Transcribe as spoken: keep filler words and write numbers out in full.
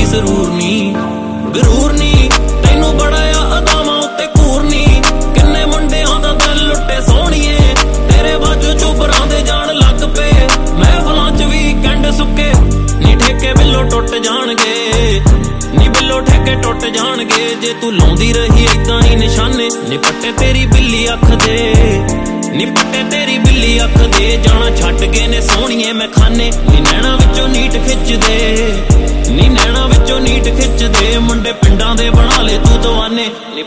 ਸਰੂਰ ਨੀ ਗਰੂਰ ਨੀ ਤੈਨੂੰ ਬੜਾ ਆ ਅਦਾਵਾਂ ਉੱਤੇ ਘੂਰ ਨੀ ਕਿੰਨੇ ਮੁੰਡਿਆਂ ਦਾ ਦਿਲ ਲੁੱਟੇ ਸੋਹਣੀਏ ਤੇਰੇ ਬਾਝੋਂ ਚੁਬਰਾਂ ਦੇ ਜਾਣ ਲੱਗ ਪਏ ਮਹਿਫਲਾਂ ਚ ਵੀਕਐਂਡ ਸੁੱਕੇ ਨੀ ਠੇਕੇ ਬਿੱਲੋ ਟੁੱਟ ਜਾਣਗੇ ਨੀ ਬਿੱਲੋ ਠੇਕੇ ਟੁੱਟ ਜਾਣਗੇ ਜੇ ਤੂੰ ਲਾਉਂਦੀ ਰਹੀ ਏਦਾਂ ਹੀ ਨਿਸ਼ਾਨੇ ਨੀ ਪੱਟੇ ਤੇਰੀ ਬਿੱਲੀ ਅੱਖ ਦੇ ਨੀ ਪੱਟੇ ਤੇਰੀ ਬਿੱਲੀ ਅੱਖ ਦੇ ਜਾਣਾ ਛੱਡ